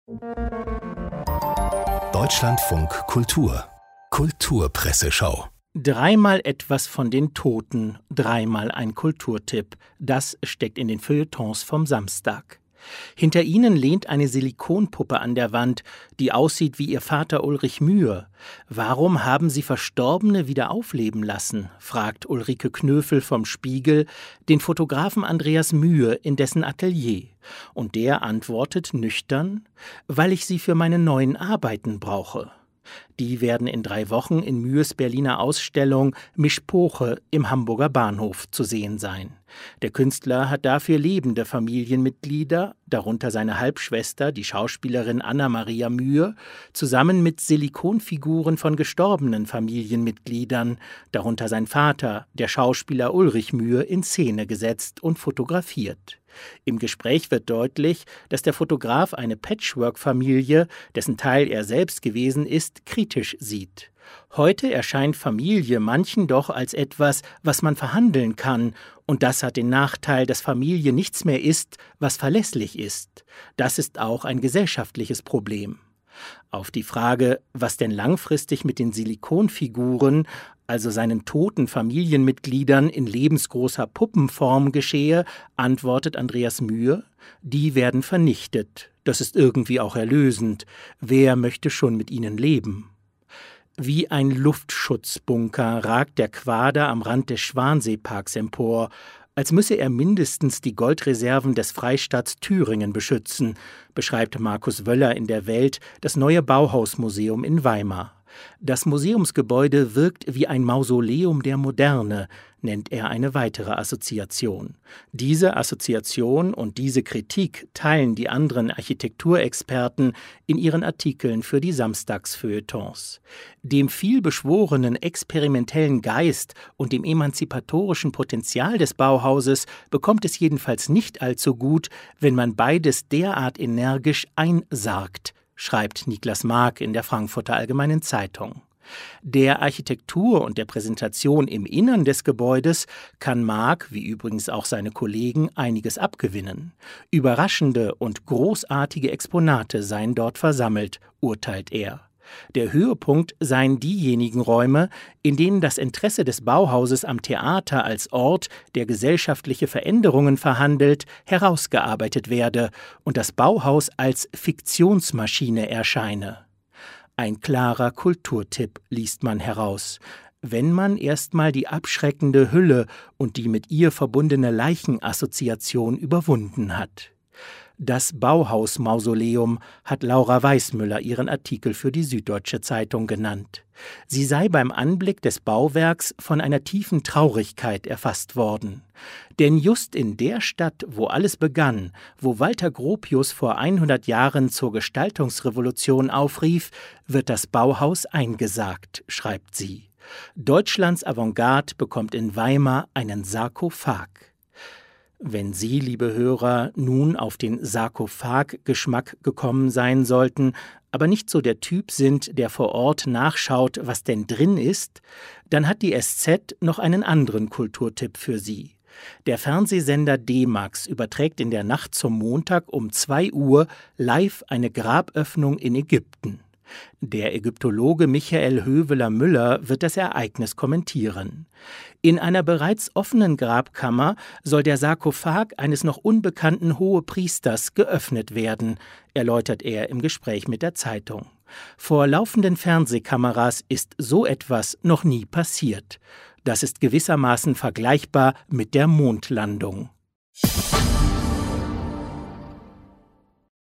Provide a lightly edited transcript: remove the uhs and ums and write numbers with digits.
Deutschlandfunk Kultur Kulturpresseschau. Dreimal etwas von den Toten, dreimal ein Kulturtipp. Das steckt in den Feuilletons vom Samstag. Hinter ihnen lehnt eine Silikonpuppe an der Wand, die aussieht wie ihr Vater Ulrich Mühe. Warum haben sie Verstorbene wieder aufleben lassen, fragt Ulrike Knöfel vom Spiegel den Fotografen Andreas Mühe in dessen Atelier. Und der antwortet nüchtern: Weil ich sie für meine neuen Arbeiten brauche. Die werden in 3 Wochen in Mühes Berliner Ausstellung Mischpoche im Hamburger Bahnhof zu sehen sein. Der Künstler hat dafür lebende Familienmitglieder, darunter seine Halbschwester, die Schauspielerin Anna-Maria Mühe, zusammen mit Silikonfiguren von gestorbenen Familienmitgliedern, darunter sein Vater, der Schauspieler Ulrich Mühe, in Szene gesetzt und fotografiert. Im Gespräch wird deutlich, dass der Fotograf eine Patchwork-Familie, dessen Teil er selbst gewesen ist, kritisch sieht. Heute erscheint Familie manchen doch als etwas, was man verhandeln kann, und das hat den Nachteil, dass Familie nichts mehr ist, was verlässlich ist. Das ist auch ein gesellschaftliches Problem. Auf die Frage, was denn langfristig mit den Silikonfiguren, also seinen toten Familienmitgliedern in lebensgroßer Puppenform geschehe, antwortet Andreas Mühe: Die werden vernichtet. Das ist irgendwie auch erlösend. Wer möchte schon mit ihnen leben? Wie ein Luftschutzbunker ragt der Quader am Rand des Schwanseeparks empor, als müsse er mindestens die Goldreserven des Freistaats Thüringen beschützen, beschreibt Markus Wöller in der Welt das neue Bauhausmuseum in Weimar. Das Museumsgebäude wirkt wie ein Mausoleum der Moderne, nennt er eine weitere Assoziation. Diese Assoziation und diese Kritik teilen die anderen Architekturexperten in ihren Artikeln für die Samstagsfeuilletons. Dem vielbeschworenen experimentellen Geist und dem emanzipatorischen Potenzial des Bauhauses bekommt es jedenfalls nicht allzu gut, wenn man beides derart energisch einsargt, schreibt Niklas Mark in der Frankfurter Allgemeinen Zeitung. Der Architektur und der Präsentation im Innern des Gebäudes kann Mark, wie übrigens auch seine Kollegen, einiges abgewinnen. Überraschende und großartige Exponate seien dort versammelt, urteilt er. Der Höhepunkt seien diejenigen Räume, in denen das Interesse des Bauhauses am Theater als Ort, der gesellschaftliche Veränderungen verhandelt, herausgearbeitet werde und das Bauhaus als Fiktionsmaschine erscheine. Ein klarer Kulturtipp liest man heraus, wenn man erstmal die abschreckende Hülle und die mit ihr verbundene Leichenassoziation überwunden hat. Das Bauhaus-Mausoleum hat Laura Weißmüller ihren Artikel für die Süddeutsche Zeitung genannt. Sie sei beim Anblick des Bauwerks von einer tiefen Traurigkeit erfasst worden. Denn just in der Stadt, wo alles begann, wo Walter Gropius vor 100 Jahren zur Gestaltungsrevolution aufrief, wird das Bauhaus eingesargt, schreibt sie. Deutschlands Avantgarde bekommt in Weimar einen Sarkophag. Wenn Sie, liebe Hörer, nun auf den Sarkophag-Geschmack gekommen sein sollten, aber nicht so der Typ sind, der vor Ort nachschaut, was denn drin ist, dann hat die SZ noch einen anderen Kulturtipp für Sie. Der Fernsehsender D-Max überträgt in der Nacht zum Montag um 2 Uhr live eine Graböffnung in Ägypten. Der Ägyptologe Michael Höveler-Müller wird das Ereignis kommentieren. In einer bereits offenen Grabkammer soll der Sarkophag eines noch unbekannten Hohepriesters geöffnet werden, erläutert er im Gespräch mit der Zeitung. Vor laufenden Fernsehkameras ist so etwas noch nie passiert. Das ist gewissermaßen vergleichbar mit der Mondlandung.